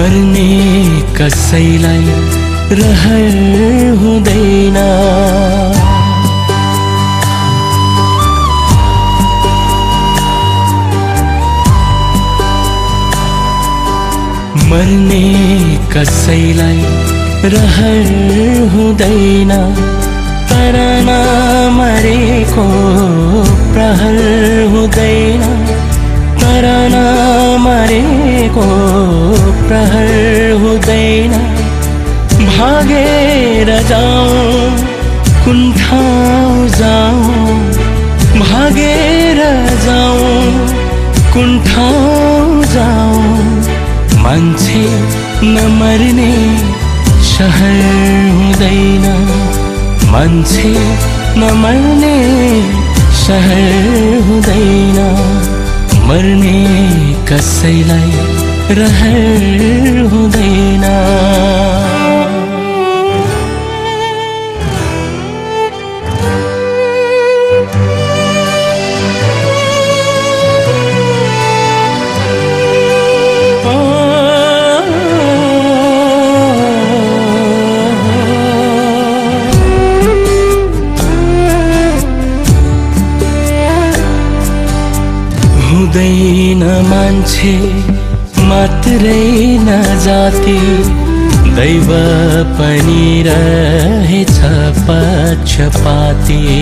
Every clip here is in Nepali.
मर्ने कसैलाई रहर हुँदैन। मर्ने कसैलाई रहर हुँदैन, तर नमरेको प्रहर हुँदैन, तर नमरेको प्रहर हुँदैन। भागेर जाऊँ कुन ठाउँ जाऊँ, भागेर जाऊँ कुन ठाउँ जाऊँ। मान्छे नमर्ने शहर हुँदैन, मान्छे नमर्ने शहर हुँदैन। मर्ने कसैलाई रहर हुँदैन। हुँदैन मान्छे मात्रै न जाति, दैव पनि रहेछ पक्षपाती।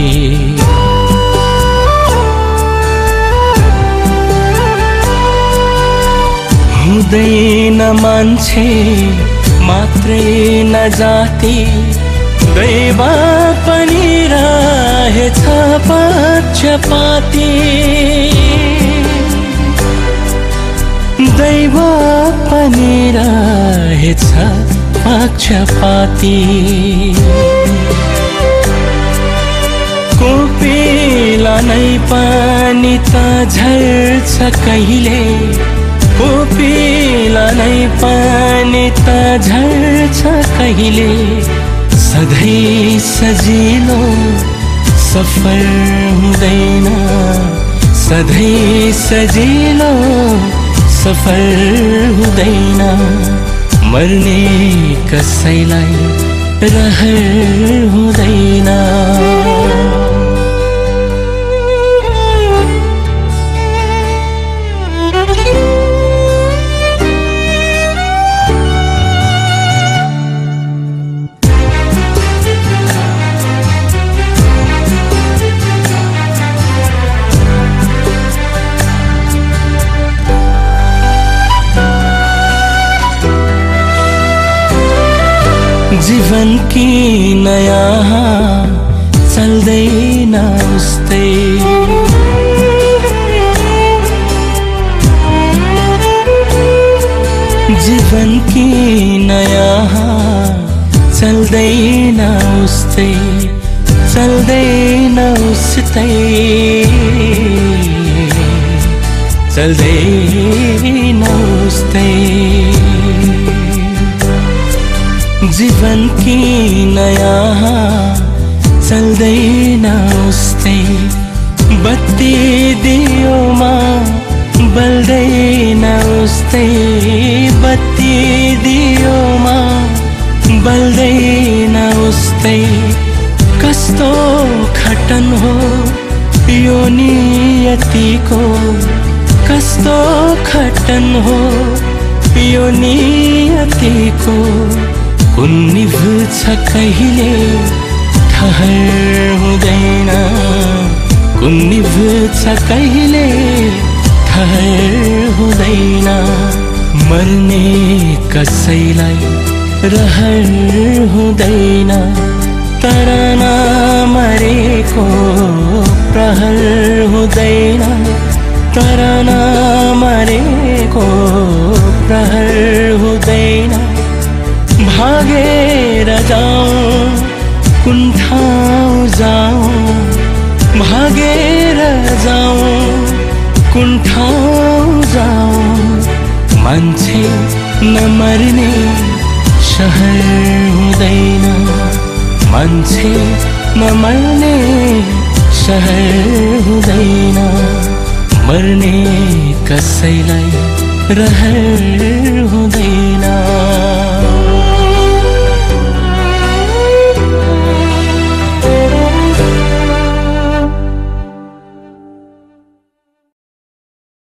हुँदैन मान्छे मात्रै न जाति, दैव पनि रहेछ पक्षपाती। दैव पनि रहेछ पक्षपाती। कोपिला नै पनि त झर्छ कहिले, कोपिला नै पनि त झर्छ कहिले। सधैँ सजिलो सफर हुँदैन, सधैँ सजिलो सफर हुँदैन। मर्ने कसैलाई रहर हुँदैन। जीवन की नयाँ चल्दैन उस्तै, जीवन की नयाँ चल्दैन उस्तै, चल्दैन उस्तै, चल्दैन उस्तै। जीवन की नयाँ चल्दैन उस्तै, बत्ती दियोमा बल्दैन उस्तै, बत्ती दियोमा बल्दैन उस्तै। कस्तो खटन हो यो नियतिको, कस्तो खटन हो यो नियतिको। कुन निभ्छ कहिले ठहर हुँदैन, कुन निभ्छ कहिले ठहर हुँदैन। मर्ने कसैलाई रहर हुँदैन, तर नमरेको प्रहर हुँदैन, तर नमरेको प्रहर हुँदैन। भागेर जाऊँ कुन ठाउँ जाऊँ, भागेर जाऊँ कुन ठाउँ जाऊँ। मान्छे नमर्ने शहर हुँदैन, मान्छे नमर्ने शहर हुँदैन। मर्ने कसैलाई रहर हुँदैन।